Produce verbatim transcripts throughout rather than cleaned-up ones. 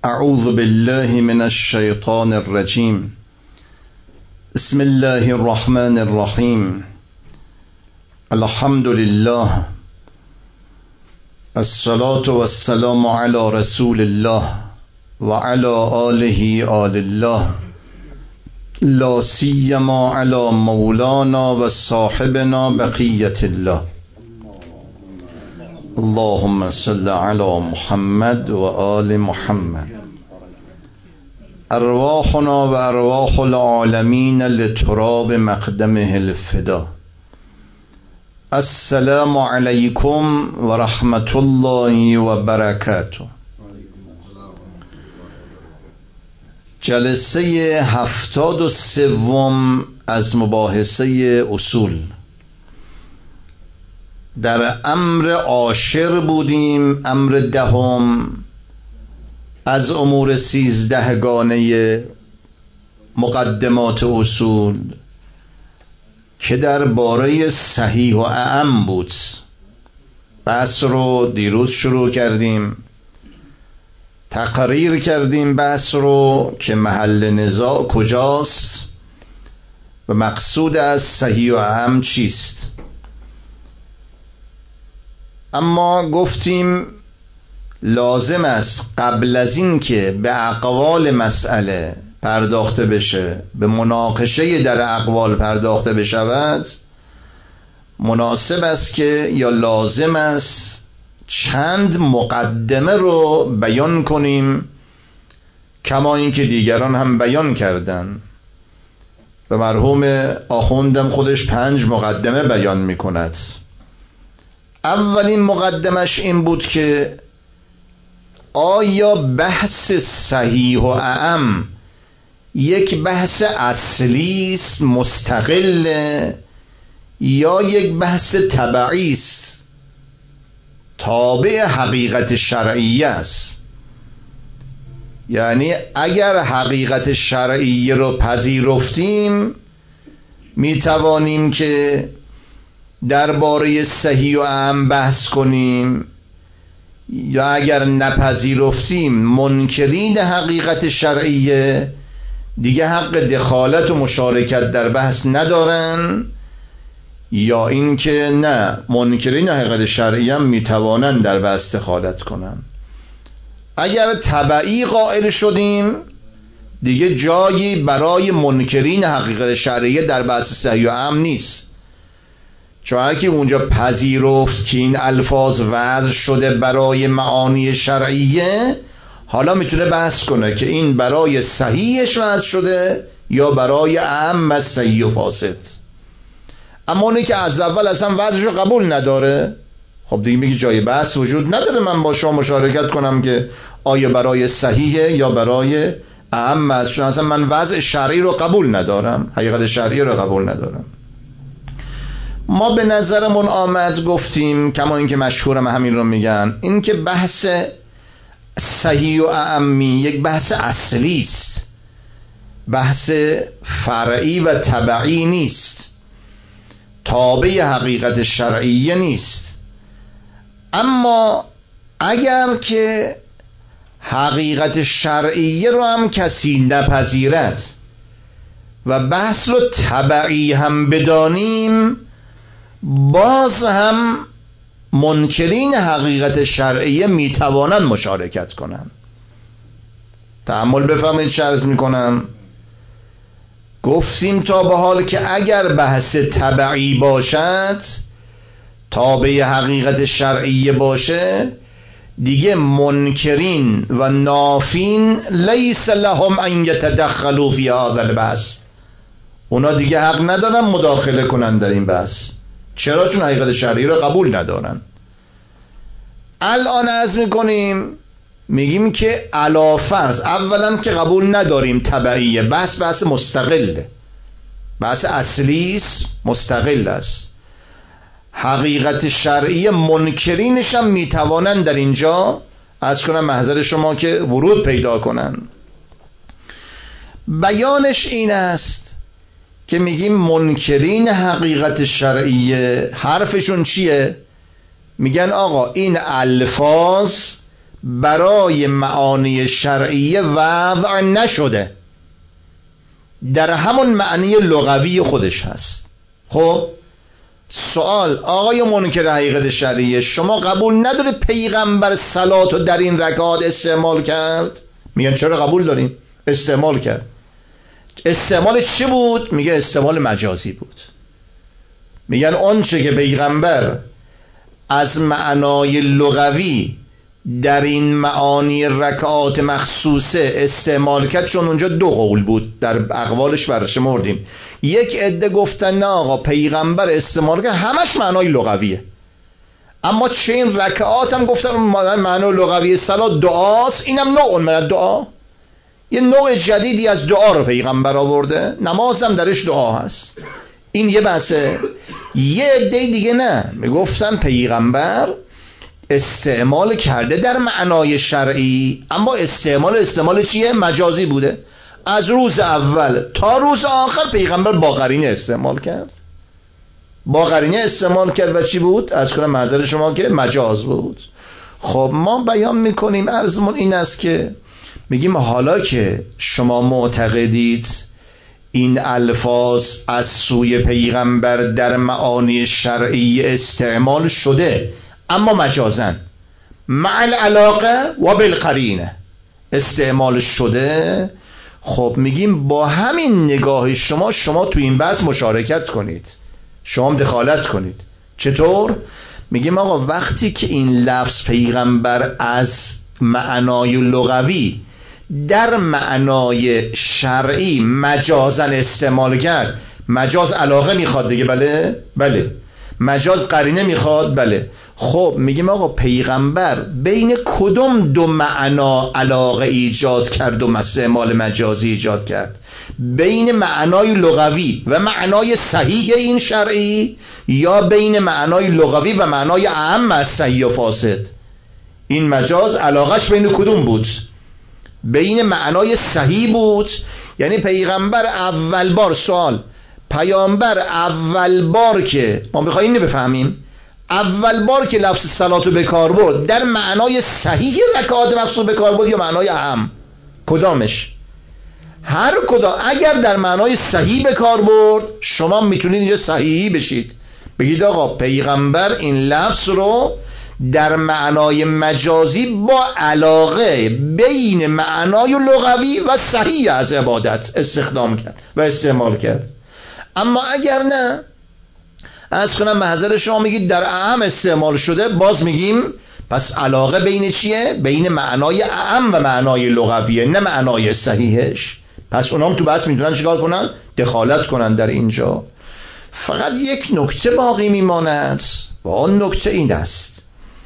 اعوذ بالله من الشیطان الرجیم. بسم الله الرحمن الرحیم. الحمد لله، الصلاة والسلام على رسول الله و علی آله آل الله، لا سیما علی مولانا و صاحبنا بقیت الله. اللهم صل علی محمد و آل محمد. ارواحنا و ارواح العالمین لتراب مقدمه الفدا. السلام علیکم و رحمت الله و برکاته. جلسه هفتاد و سوم از مباحثه اصول. در امر عاشر بودیم، امر دهم از امور سیزدهگانه مقدمات اصول که در باره صحیح و اعم بود. بحث رو دیروز شروع کردیم، تقریر کردیم بحث رو که محل نزاع کجاست و مقصود از صحیح و اعم چیست. اما گفتیم لازم است قبل از این که به اقوال مسئله پرداخته بشه، به مناقشه در اقوال پرداخته بشود، مناسب است که یا لازم است چند مقدمه رو بیان کنیم، کما اینکه دیگران هم بیان کردن و مرحوم آخوندم خودش پنج مقدمه بیان می کند. اولین مقدمش این بود که آیا بحث صحیح و اعم یک بحث اصلی است مستقل یا یک بحث تبعی است تابع حقیقت شرعیه است؟ یعنی اگر حقیقت شرعیه رو پذیرفتیم می توانیم که درباره صحیح و اعم بحث کنیم، یا اگر نپذیرفتیم منکرین حقیقت شرعیه دیگه حق دخالت و مشارکت در بحث ندارن، یا اینکه نه، منکرین حقیقت شرعیه هم میتوانن در بحث دخالت کنن. اگر تبعی قائل شدیم دیگه جایی برای منکرین حقیقت شرعیه در بحث صحیح و اعم نیست، چون هر کی اونجا پذیرفت که این الفاظ وضع شده برای معانی شرعیه، حالا میتونه بحث کنه که این برای صحیحش وضع شده یا برای اعم از صحیح و فاسد. اما اونی که از اول اصلا وضعش رو قبول نداره، خب دیگه میگه جای بحث وجود نداره من با شما مشارکت کنم که آیا برای صحیحه یا برای اعم است، چون اصلا من وضع شرعی رو قبول ندارم، حقیقت شرعی رو قبول ندارم. ما به نظرمون آمد گفتیم، کما اینکه مشهورم همین رو میگن، این که بحث صحیح و اعمی یک بحث اصلی است، بحث فرعی و تبعی نیست، تابع حقیقت شرعیه نیست. اما اگر که حقیقت شرعیه رو هم کسی نپذیرد و بحث رو تبعی هم بدانیم، باز هم منکرین حقیقت شرعیه میتوانند مشارکت کنند. تأمل بفهمید چه عرض میکنم. گفتیم تا به حال که اگر بحث تبعی باشد، تابع حقیقت شرعیه باشه، دیگه منکرین و نافین لیس لهم ان یتدخلوا فی هذا البحث، اونا دیگه حق ندارن مداخله کنن در این بحث. چرا؟ چون حقیقت شرعی رو قبول ندارن. الان عرض میکنیم میگیم که علی فرض اولا که قبول نداریم تبعیه، بحث بحث مستقله، بحث اصلی است، مستقل است. حقیقت شرعی منکرینش هم میتوانن در اینجا عرض کنم محضر شما که ورود پیدا کنن. بیانش این است که میگیم منکرین حقیقت شرعیه حرفشون چیه؟ میگن آقا این الفاظ برای معانی شرعیه وضع نشده، در همون معنی لغوی خودش هست. خب سوال، آقای منکر حقیقت شرعیه، شما قبول نداره پیغمبر صلات رو در این رکعات استعمال کرد؟ میگن چرا قبول داریم؟ استعمال کرد. استعمال چی بود؟ میگه استعمال مجازی بود. میگن اون چه که پیغمبر از معنای لغوی در این معانی رکعات مخصوصه استعمال کرد، چون اونجا دو قول بود در اقوالش برشمردیم. یک عده گفتن نه آقا پیغمبر استعمال کرد همش معنای لغویه، اما چه این رکعات هم گفتن معنای لغوی صلات دعاست، اینم نوع من دعا، یه نوع جدیدی از دعا رو پیغمبر آورده، نماز هم درش دعا هست. این یه بحثه. یه عده دیگه نه، میگفتن پیغمبر استعمال کرده در معنای شرعی، اما استعمال استعمال چیه؟ مجازی بوده. از روز اول تا روز آخر پیغمبر با قرینه استعمال کرد، با قرینه استعمال کرد و چی بود؟ از کنم معذر شما که مجاز بود. خب ما بیان میکنیم، عرضمون این است که میگیم حالا که شما معتقدید این الفاظ از سوی پیغمبر در معانی شرعی استعمال شده اما مجازن مع العلاقه و بالقرینه استعمال شده، خب میگیم با همین نگاه شما شما تو این بحث مشارکت کنید، شما دخالت کنید. چطور؟ میگیم آقا وقتی که این لفظ پیغمبر از معنای لغوی در معنای شرعی مجازن استعمال کرد، مجاز علاقه میخواد دیگه، بله بله، مجاز قرینه میخواد، بله. خب میگیم آقا پیغمبر بین کدوم دو معنا علاقه ایجاد کرد و استعمال مجازی ایجاد کرد؟ بین معنای لغوی و معنای صحیح این شرعی، یا بین معنای لغوی و معنای اعم از صحیح و فاسد؟ این مجاز علاقش بین کدوم بود؟ بین معنای صحیح بود. یعنی پیغمبر اول بار، سوال، پیامبر اول بار که ما بخوایم اینو بفهمیم، اول بار که لفظ صلاتو به کار برد در معنای صحیح رکعات مخصوص به کار برد یا معنای اعم؟ کدامش؟ هر کدام. اگر در معنای صحیح به کار برد شما میتونید اینجا صحیحی بشید، بگید آقا پیغمبر این لفظ رو در معنای مجازی با علاقه بین معنای لغوی و صحیح از عبادت استخدام کرد و استعمال کرد. اما اگر نه، از کنم محضر شما میگید در اعم استعمال شده، باز میگیم پس علاقه بین چیه؟ بین معنای اعم و معنای لغویه، نه معنای صحیحش. پس اونام تو بحث میتونن چیکار کنن؟ دخالت کنن در اینجا. فقط یک نکته باقی میماند و آن نکته این است،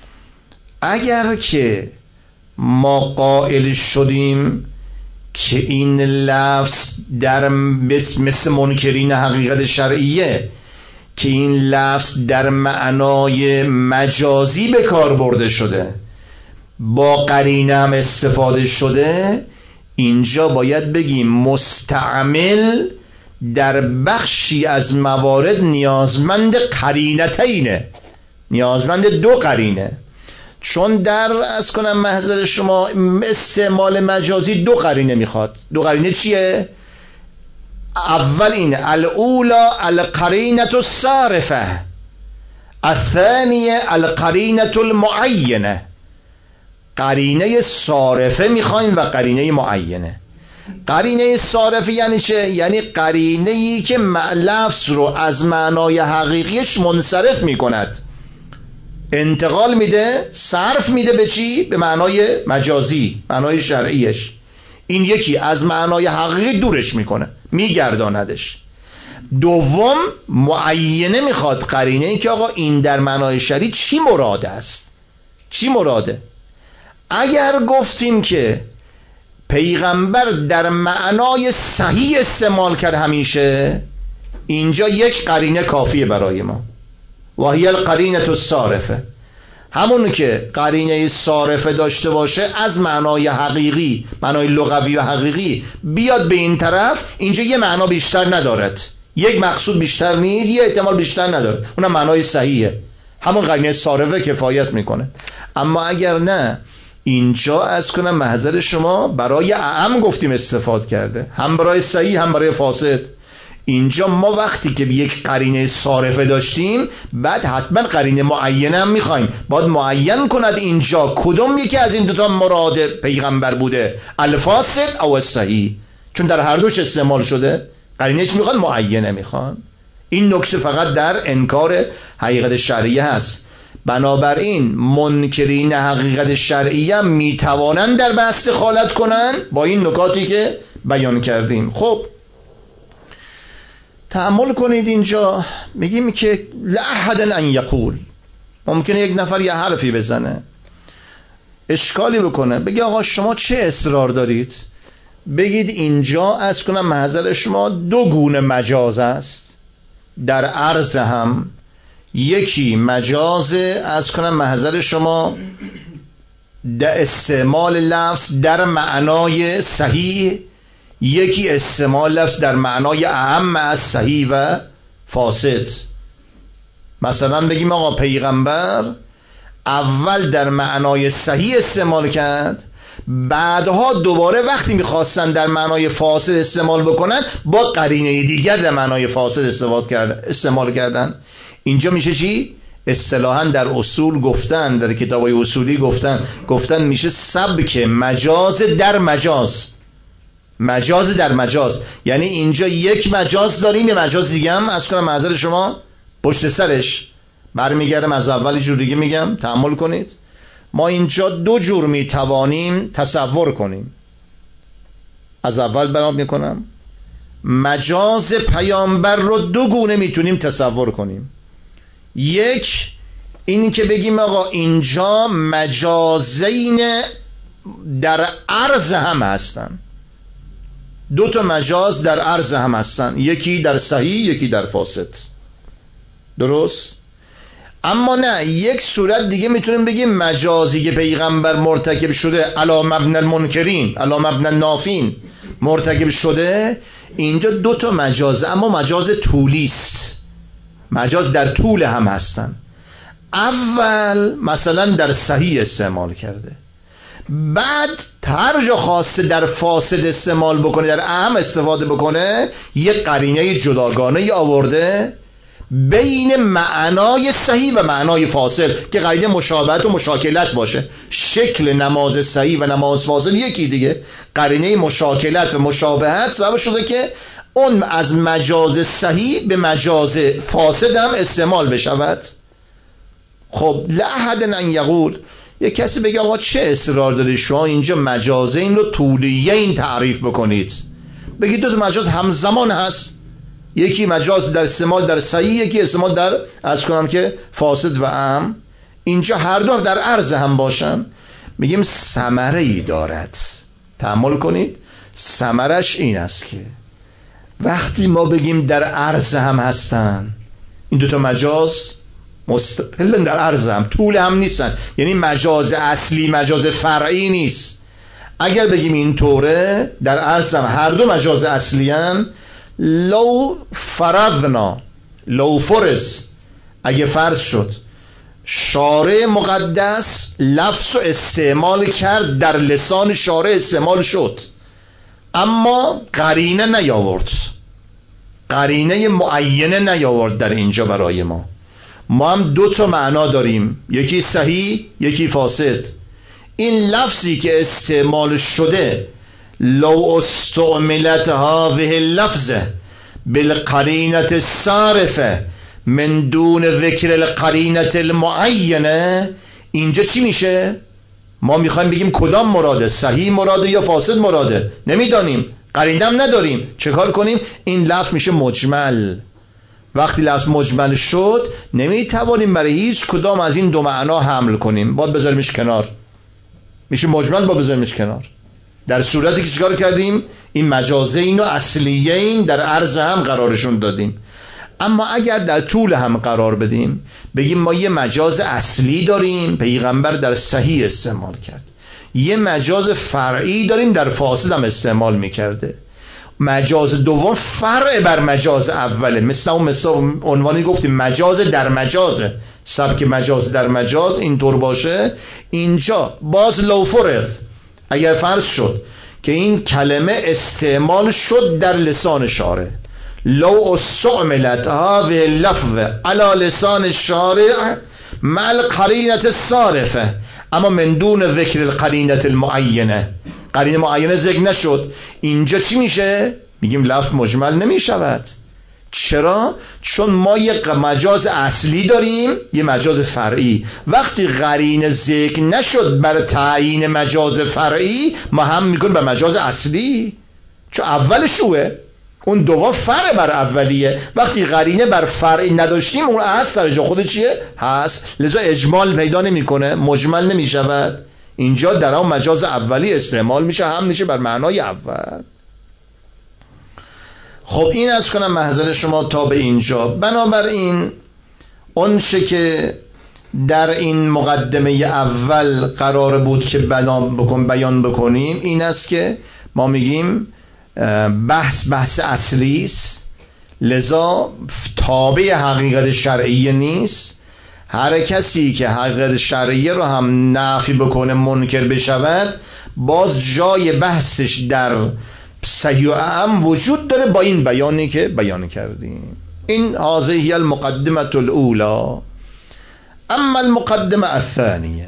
اگر که ما قائل شدیم که این لفظ در مثل منکرین حقیقت شرعیه که این لفظ در معنای مجازی به کار برده شده، با قرینه هم استفاده شده، اینجا باید بگیم مستعمل در بخشی از موارد نیازمند قرینتینه، نیازمند دو قرینه. چون در از کنم محضر شما استعمال مجازی دو قرینه میخواد. دو قرینه چیه؟ اول اینه الاولا القرینه الصارفه، الثانیه القرینه المعینه. قرینه صارفه میخوایم و قرینه معینه. قرینه صارفه یعنی چه؟ یعنی قرینه ای که لفظ رو از معنای حقیقیش منصرف میکند، انتقال میده، صرف میده به چی؟ به معنای مجازی، معنای شرعیش. این یکی از معنای حقیقی دورش میکنه، میگرداندش. دوم معینه میخواد، قرینه ای که آقا این در معنای شرعی چی مراده است، چی مراده. اگر گفتیم که پیغمبر در معنای صحیح استعمال کرد همیشه، اینجا یک قرینه کافیه برای ما، و هی القرینه الصارفه، همون که قرینه صارفه داشته باشه از معنای حقیقی، معنای لغوی و حقیقی بیاد به این طرف، اینجا یه معنا بیشتر ندارد، یک مقصود بیشتر نیست، یه احتمال بیشتر نداره، اونم معنای صحیحه، همون قرینه صارفه کفایت میکنه. اما اگر نه، اینجا از کنم محضر شما برای اعم گفتیم استفاده کرده، هم برای صحیح هم برای فاسد. اینجا ما وقتی که یک قرینه صارفه داشتیم بعد حتما قرینه معینه هم میخوایم، باید معین کند اینجا کدوم یکی از این دوتا مراد پیغمبر بوده، الفاسد او الصحیح، چون در هر دوش استعمال شده. قرینه چی میخوان؟ معینه میخوان. این نکته فقط در انکار حقیقت شرعیه هست. بنابراین منکرین حقیقت شرعیه میتوانند در بحث دخالت کنن با این نکاتی که بیان کردیم. خب تأمل کنید اینجا میگیم که لأحد ان یقول، ممکنه یک نفر یه حرفی بزنه اشکالی بکنه، بگی آقا شما چه اصرار دارید بگید اینجا از کنم محضر شما دو گونه مجاز است در عرض هم، یکی مجاز از کنم محضر شما در استعمال لفظ در معنای صحیح، یکی استعمال لفظ در معنای اهم از صحیح و فاسد. مثلا بگیم آقا پیغمبر اول در معنای صحیح استعمال کرد، بعدها دوباره وقتی میخواستن در معنای فاسد استعمال بکنن با قرینه دیگر در معنای فاسد استعمال کردن. اینجا میشه چی؟ اصطلاحاً در اصول گفتن، در کتابای اصولی گفتن گفتن میشه سبک مجاز در مجاز. مجاز در مجاز یعنی اینجا یک مجاز داریم، یه مجاز دیگه هم از کنم معذر شما پشت سرش برمیگردم از اول جور دیگه میگم، تأمل کنید. ما اینجا دو جور میتوانیم تصور کنیم. از اول برام میکنم مجاز پیامبر رو دو گونه میتونیم تصور کنیم. یک این که بگیم آقا اینجا مجازین در عرض هم هستن، دو تا مجاز در عرض هم هستن، یکی در صحیح یکی در فاسد، درست؟ اما نه، یک صورت دیگه میتونیم بگیم مجازی که پیغمبر مرتکب شده علی مبنی المنکرین علی مبنی النافین مرتکب شده، اینجا دو تا مجاز اما مجاز طولی است، مجاز در طول هم هستن. اول مثلا در صحیح استعمال کرده، بعد هر جا خواسته در فاسد استعمال بکنه، در اهم استفاده بکنه، یک قرینه جداگانه آورده بین معنای صحیح و معنای فاصل که قرینه مشابهت و مشاکلت باشه. شکل نماز صحیح و نماز فاصل یکی دیگه، قرینه مشاکلت و مشابهت سبب شده که اون از مجاز صحیح به مجاز فاسد هم استعمال بشود. خب لأحد ان یقول، یک کسی بگه آقا چه اصرار داری شما اینجا مجازین رو طولیین تعریف بکنید، بگید دو تا مجاز همزمان هست، یکی مجاز در استعمال در صحیح، یکی استعمال در از کنم که فاسد و اهم، اینجا هر دو در عرض هم باشن. میگیم ثمره ای دارد. تأمل کنید، ثمرش این است که وقتی ما بگیم در عرض هم هستن، این دوتا مجاز مستقلن در عرض هم، طول هم نیستن، یعنی مجاز اصلی مجاز فرعی نیست. اگر بگیم این طوره در عرض هم هر دو مجاز اصلی هن، لو فرضنا، لو فرض، اگه فرض شد شارع مقدس لفظ استعمال کرد، در لسان شارع استعمال شد اما قرینه نیاورد، قرینه معینه نیاورد در اینجا برای ما. ما هم دو تا معنا داریم، یکی صحیح یکی فاسد. این لفظی که استعمال شده لو استعملت هذه اللفظه بالقرینه الصارفه من دون ذکر القرینه المعینه، اینجا چی میشه؟ ما میخوایم بگیم کدام مراده، صحیح مراده یا فاسد مراده، نمیدانیم، قرینه هم نداریم، چه کار کنیم؟ این لفظ میشه مجمل. وقتی لفظ مجمل شد نمیتوانیم برای هیچ کدام از این دو معنا حمل کنیم، باید بذاریمش کنار، میشه مجمل، باید بذاریمش کنار. در صورتی که چیکار کردیم؟ این مجازین و اصلیین در عرض هم قرارشون دادیم. اما اگر در طول هم قرار بدیم، بگیم ما یه مجاز اصلی داریم پیغمبر در صحیح استعمال کرد، یه مجاز فرعی داریم در فاسد هم استعمال میکرده، مجاز دوم فرع بر مجاز اوله، مثل اون مثل عنوانی گفتیم مجاز در مجازه، سبک مجاز در مجاز اینطور باشه. اینجا باز لو فرض، اگر فرض شد که این کلمه استعمال شد در لسان شارع، لو استعملت هذه اللفظ على لسان الشارع مع القرینة الصارفه، اما من دون ذکر القرینة المعینه، قرینه معینه ذکر نشد، اینجا چی میشه؟ میگیم لفظ مجمل نمیشود. چرا؟ چون ما یک مجاز اصلی داریم، یه مجاز فرعی. وقتی قرینه ذکر نشد بر تعیین مجاز فرعی، ما هم میکنیم به مجاز اصلی، چون اولشوه، اون دوم فرع بر اولیه. وقتی قرینه بر فرعی نداشتیم، اون اصل سر جا خود چیه؟ هست، لذا اجمال پیدا نمیکنه، مجمل نمیشود. اینجا در اون مجاز اولی استعمال میشه، هم میشه بر معنای اول. خب این از کنم محضر شما تا به اینجا. بنابراین اونچه که در این مقدمه اول قرار بود که بیان بکن بیان بکنیم این است که ما میگیم بحث بحث اصلی است، لذا تابع حقیقت شرعی نیست. هر کسی که حقیقت شرعیه رو هم نفی بکنه، منکر بشود، باز جای بحثش در صحیح و اعم وجود داره با این بیانی که بیان کردیم. این هذه المقدمه الاولى. اما المقدمه الثانیه،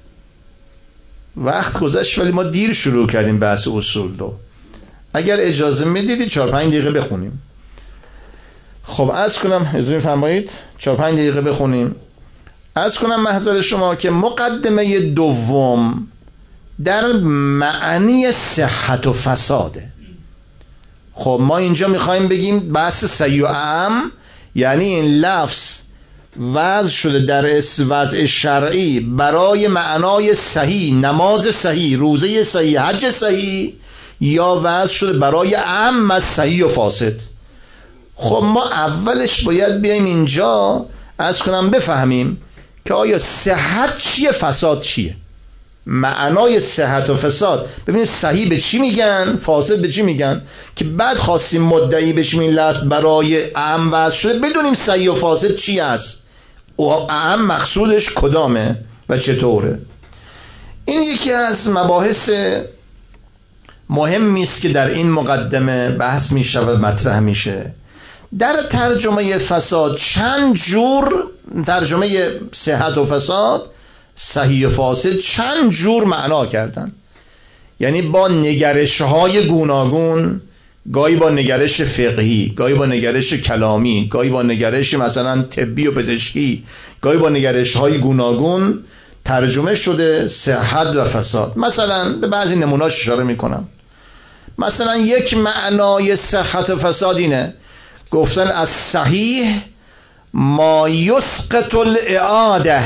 وقت گذشت ولی ما دیر شروع کردیم بحث اصول رو. اگر اجازه میدیدید چهار پنج دقیقه بخونیم. خب عرض کنم، اجازه فرمایید چهار پنج دقیقه بخونیم. عرض کنم محضر شما که مقدمه دوم در معنی صحت و فساده. خب ما اینجا میخوایم بگیم بحث صحیح و اعم، یعنی این لفظ وضع شده در وضع شرعی برای معنای صحیح، نماز صحیح، روزه صحیح، حج صحیح، یا وضع شده برای اعم از صحیح و فاسد. خب ما اولش باید بیایم اینجا از کنم بفهمیم که آیا صحت چیه، فساد چیه، معنای صحت و فساد. ببینیم صحیح به چی میگن، فاسد به چی میگن، که بعد خواستیم مدعی بشیم این لفظ برای اعم وضع شده، بدونیم صحیح و فاسد چی است و اعم مقصودش کدامه و چطوره. این یکی از مباحث مهمی است که در این مقدمه بحث میشه و مطرح میشه. در ترجمه فساد چند جور، ترجمه صحت و فساد، صحیح و فاسد، چند جور معنا کردن، یعنی با نگرش های گوناگون، گاهی با نگرش فقهی، گاهی با نگرش کلامی، گاهی با نگرش مثلا طبی و پزشکی، گاهی با نگرش های گوناگون ترجمه شده صحت و فساد. مثلا به بعضی نمونه‌اش اشاره میکنم. مثلا یک معنای صحت و فساد اینه، گفتن از صحیح ما یسقط الاعاده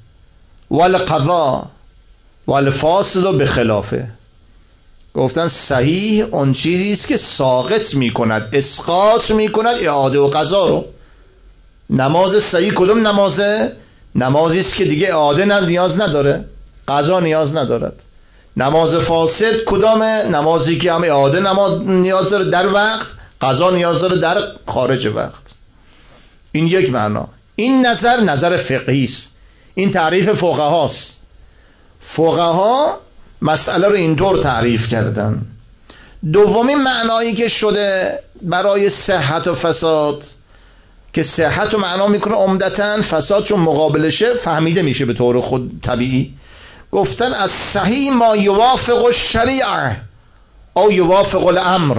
والقضاء والفاسد بخلافه. گفتن صحیح اون چیزی است که ساقط میکند، اسقاط میکند اعاده و قضا رو. نماز صحیح کدوم نمازه؟ نمازی است که دیگه اعاده نیاز نداره، قضا نیاز ندارد. نماز فاسد کدامه؟ نمازی که هم اعاده نماز نیاز داره در وقت، قضا نیاز داره در خارج وقت. این یک معنا. این نظر نظر فقهی است، این تعریف فقهاست. فقها مسئله رو اینطور تعریف کردن. دومین معنایی که شده برای صحت و فساد، که صحت رو معنا میکنه عمدتاً، فساد چون مقابلشه فهمیده میشه به طور خود طبیعی. گفتن از صحیح ما یوافق الشریعه او یوافق الامر.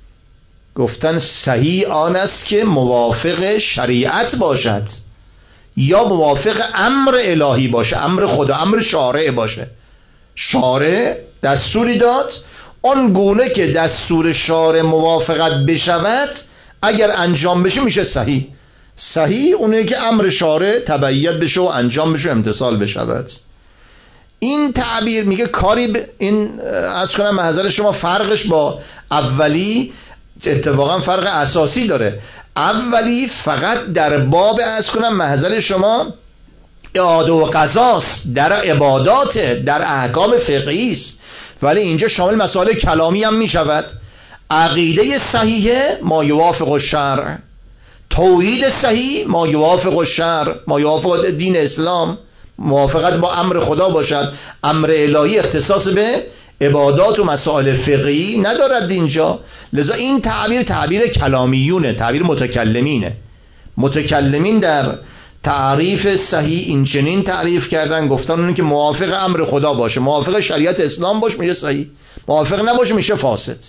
گفتن صحیح آن است که موافق شریعت باشد یا موافق امر الهی باشه، امر خدا، امر شارع باشه. شارع دستوری داد، آن گونه که دستور شارع موافقت بشود اگر انجام بشه میشه صحیح. صحیح اونه که امر شارع تبعیت بشه و انجام بشه، امتثال بشود. این تعبیر میگه کاری ب... این از کنم محضر شما فرقش با اولی اتفاقا فرق اساسی داره. اولی فقط در باب از کنم محضر شما اعاده و قضاست، در عبادات، در احکام فقهی است، ولی اینجا شامل مسائل کلامی هم میشود. عقیده صحیح ما یوافق الشرع، توحید صحیح ما یوافق الشرع، ما یوافق دین اسلام، موافقت با امر خدا باشد. امر الهی اختصاص به عبادات و مسائل فقهی ندارد اینجا. لذا این تعبیر تعبیر کلامیونه، تعبیر متکلمینه. متکلمین در تعریف صحیح این چنین تعریف کردن، گفتن اون که موافق امر خدا باشه، موافق شریعت اسلام باشه میشه صحیح، موافق نباشه میشه فاسد.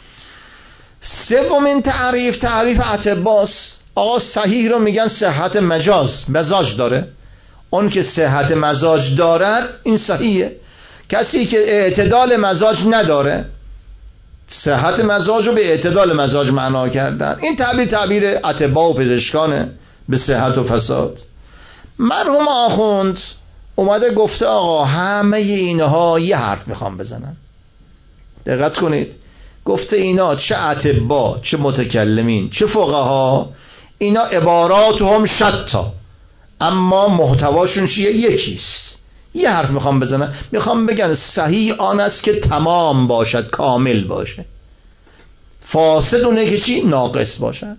سومین تعریف تعریف اطباست. آقا صحیح رو میگن صحت مجاز، مزاج داره. اون که صحت مزاج دارد این صحیحه. کسی که اعتدال مزاج نداره، صحت مزاج رو به اعتدال مزاج معنا کردن. این تعبیر تعبیر اطباء و پزشکانه به صحت و فساد. مرحوم آخوند اومده گفته آقا همه اینها یه حرف میخوام بزنن. دقت کنید، گفته اینا چه اطباء، چه متکلمین، چه فقها، اینا عبارات هم شتا، اما محتواشون چیه؟ یکیست. یه حرف میخوام بزنن، میخوام بگن صحیح آن است که تمام باشد، کامل باشه. فاسد اونه که چی؟ ناقص باشد.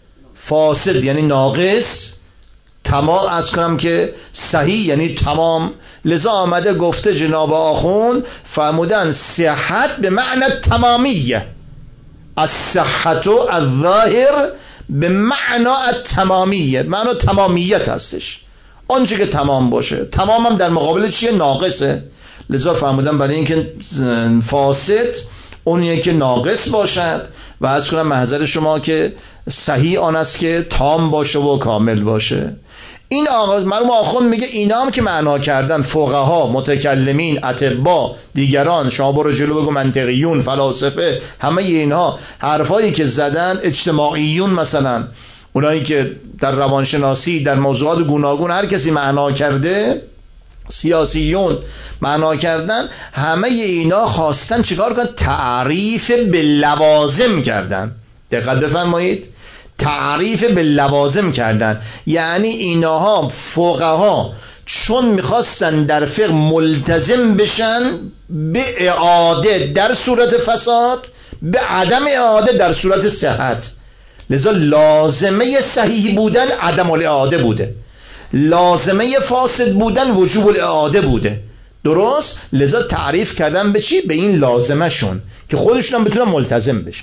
فاسد یعنی ناقص، تمام از کنم که صحیح یعنی تمام. لذا آمده گفته جناب آخوند فرمودن صحت به معنی تمامیه، از صحت و الظاهر به معنی تمامیه، معنی تمامیت هستش، آنچه که تمام باشه. تمام هم در مقابل چیه؟ ناقصه. لذا فرمودن برای اینکه فاسد اونیه که ناقص باشد و از کنم محضر شما که صحیح آن است که تام باشه و کامل باشه. این آقا مرحوم آخوند میگه اینا هم که معنا کردن، فقها، متکلمین، اطباء، دیگران، شما برو جلو بگو منطقیون، فلاسفه، همه اینها حرفایی که زدن، اجتماعیون مثلا، اونایی که در روانشناسی در موضوعات گوناگون هر کسی معنا کرده، سیاسیون معنا کردن، همه اینا خواستن چیکار کنن؟ تعریف به لوازم کردن. دقت بفرمایید، تعریف به لوازم کردن. یعنی اینها فقها چون میخواستن در فقه ملتزم بشن به اعاده در صورت فساد، به عدم اعاده در صورت صحت، لذا لازمه صحیح بودن عدم الاعاده بوده، لازمه فاسد بودن وجوب الاعاده بوده. درست؟ لذا تعریف کردن به چی؟ به این لازمه شون که خودشون هم بتونن ملتزم بشن.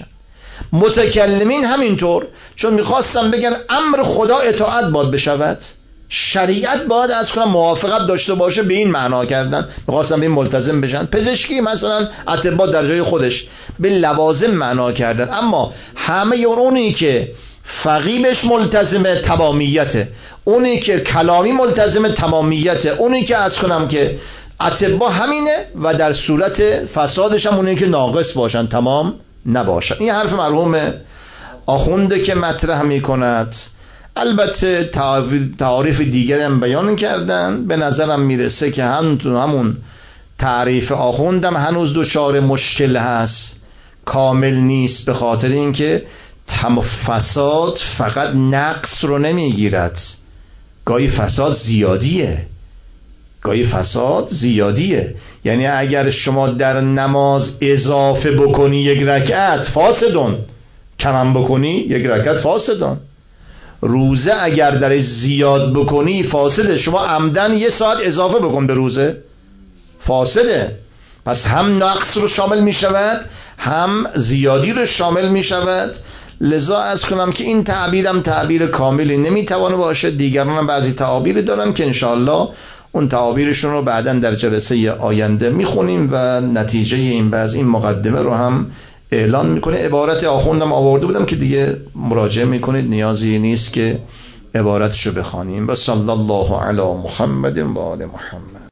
متکلمین همینطور چون میخواستن بگن امر خدا اطاعت باید بشود، شریعت باید از کنم موافقت داشته باشه، به این معنا کردن، میخواستن به این ملتزم بشن. پزشکی مثلا اطباء در جای خودش به لوازم معنا کردن، اما همه اونی که فقیه بهش ملتزم تمامیته، اونی که کلامی ملتزم تمامیته، اونی که از کنم که اطباء همینه و در صورت فسادش هم اونی که ناقص باشن، تمام نباشن. این حرف مرحوم آخونده که مطرح میکند. البته تعریف دیگر هم بیان کردن. به نظرم میرسه که همون تعریف آخوندم هنوز دچار مشکل هست، کامل نیست، به خاطر اینکه فساد فقط نقص رو نمیگیرد، گاهی فساد زیادیه، گاهی فساد زیادیه. یعنی اگر شما در نماز اضافه بکنی یک رکعت فاسدون، کمم بکنی یک رکعت فاسدون. روزه اگر در زیاد بکنی فاسده، شما عمدن یه ساعت اضافه بکن به روزه، فاسده. پس هم نقص رو شامل می شود، هم زیادی رو شامل می شود. لذا از کنم که این تعبیرم تعبیر کاملی نمیتوانه باشه. دیگران هم بعضی تعابیر دارن که انشاءالله اون تعابیرشون رو بعداً در جلسه آینده میخونیم و نتیجه این بعض این مقدمه رو هم اعلان میکنه. عبارت آخوندم آورده بودم که دیگه مراجعه میکنید، نیازی نیست که عبارتشو بخوانیم. و صلی الله علی محمد و آل محمد.